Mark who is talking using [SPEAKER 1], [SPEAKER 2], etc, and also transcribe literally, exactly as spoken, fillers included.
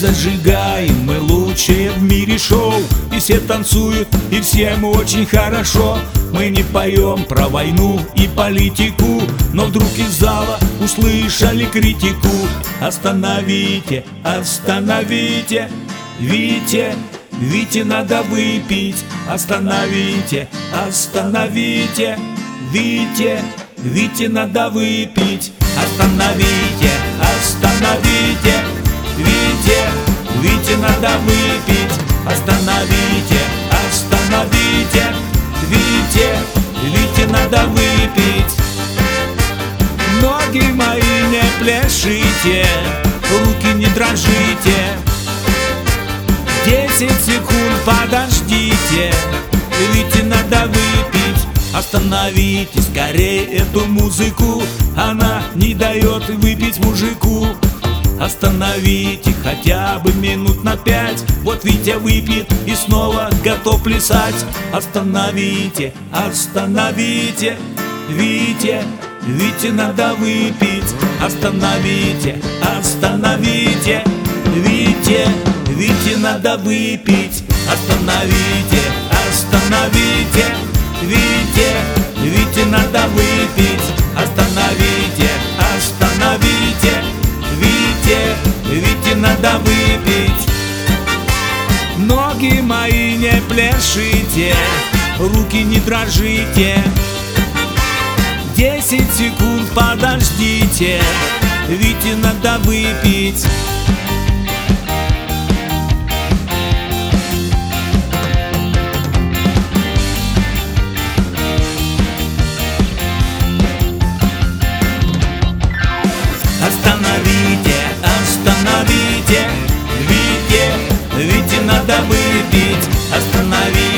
[SPEAKER 1] Зажигаем мы лучшее в мире шоу, и все танцуют, и всем очень хорошо. Мы не поем про войну и политику, но вдруг из зала услышали критику. Остановите, остановите, Вите, Вите надо выпить. Остановите, остановите, Вите, Вите надо выпить. Остановите, остановите, Вите, Вите надо выпить. Остановите, остановите, Вите, Вите надо выпить. Ноги мои не пляшите, руки не дрожите. Десять секунд подождите, Вите надо выпить. Остановите скорее эту музыку, она не дает выпить мужику. Остановите хотя бы минут на пять, вот Витя выпьет и снова готов плясать. Остановите, остановите, Вите, Вите надо выпить. Остановите, остановите, Вите, Вите надо выпить. Остановите, остановите, Вите, Вите надо выпить. Остановите, остановите, Вите, Вите надо выпить. Ноги мои не пляшите, руки не дрожите. Десять секунд подождите, Вите надо выпить. Остановите, остановите, Вите, Вите надо выпить. Остановите.